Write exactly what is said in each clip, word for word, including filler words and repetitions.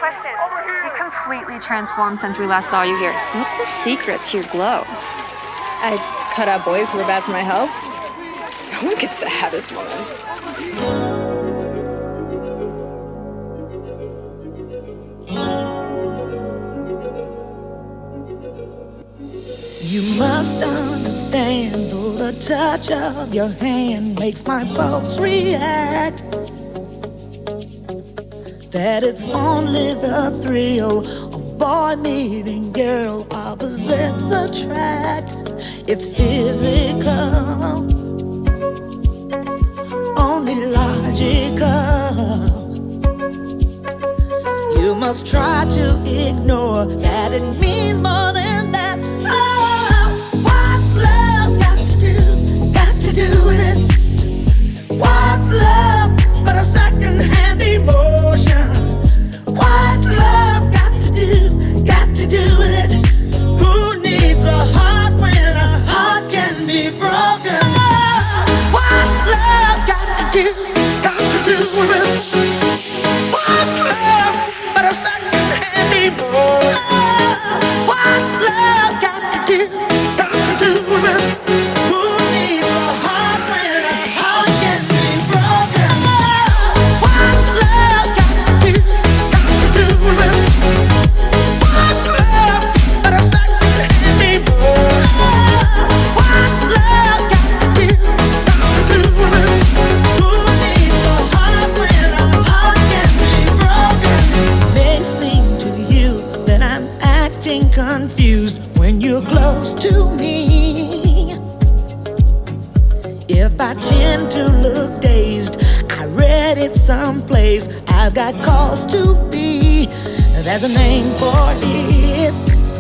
question. You've completely transformed since we last saw you here. What's the secret to your glow? I cut out boys who were bad for my health. No one gets to have this woman. You must understand, though the touch of your hand makes my pulse react, that it's only the thrill of boy meeting girl, opposites attract. It's physical, only logical. You must try to ignore that it means more than that. Oh, what's love got to do, got to do with it? What's love but a second-hand emotion? What's love got to do, got to do with it? Who needs a heart when a heart can be broken? Oh, what's love got to do, got to do with it? What's love but a second-hand emotion? Oh, what's love got to do, got to do with it? Who needs a heart when a heart can be broken? Oh, what's love got to do, got to do with it? What's love but a second-hand emotion? Oh, what's love got to do, got to do with it? Who needs a heart when a heart can be broken? It may seem to you that I'm acting confused when you're close to me. If I tend to look dazed, I read it someplace. I've got cause to be. There's a name for it.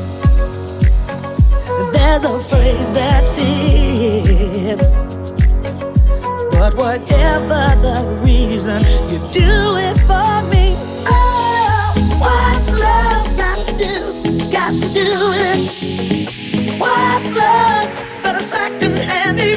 There's a phrase that fits. But whatever the reason, you do it for me. Oh, what's love got to do, got to do with it? What's love but a second-hand